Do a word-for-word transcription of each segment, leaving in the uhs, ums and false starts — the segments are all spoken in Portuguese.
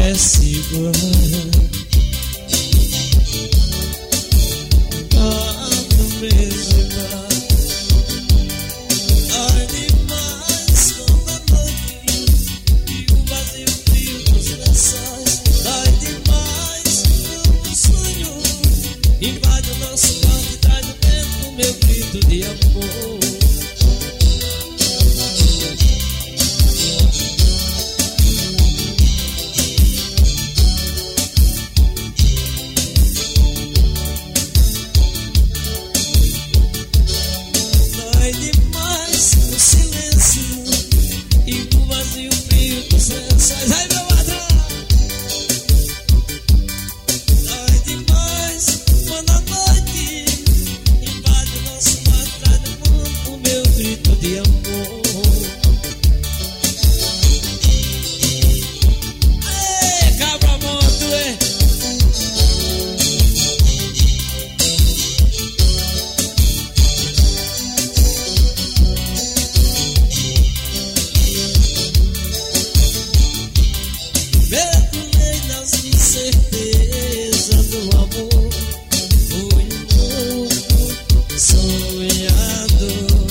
parece igual. Ah, no mesmo bar. Ai demais como a noite e o vazio frio dos lençóis. Ai demais como um sonho invade o nosso quarto e traz no vento o meu grito de amor. Ai meu ladrão, dói demais quando a noite invade o nosso mar, traz no mundo o meu grito de amor. Ei, cabra morto, é. Mergulhei nas incertezas do amor. Fui um louco sonhador.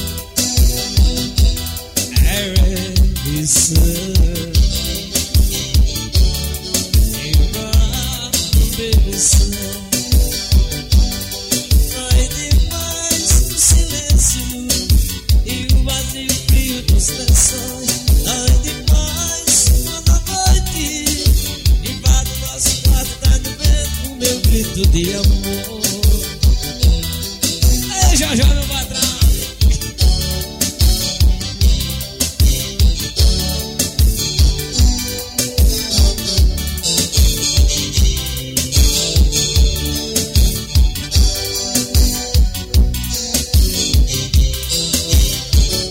Era isso. Embarco, baby, sun. Ai demais o silêncio e o vazio frio dos lençóis. Ai demais quando a noite invade o nosso quarto, tá no vento o meu grito de amor. Ei, já já meu patrão.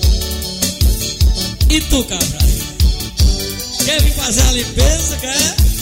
E tu, cabra? Quer vir fazer a limpeza, quer?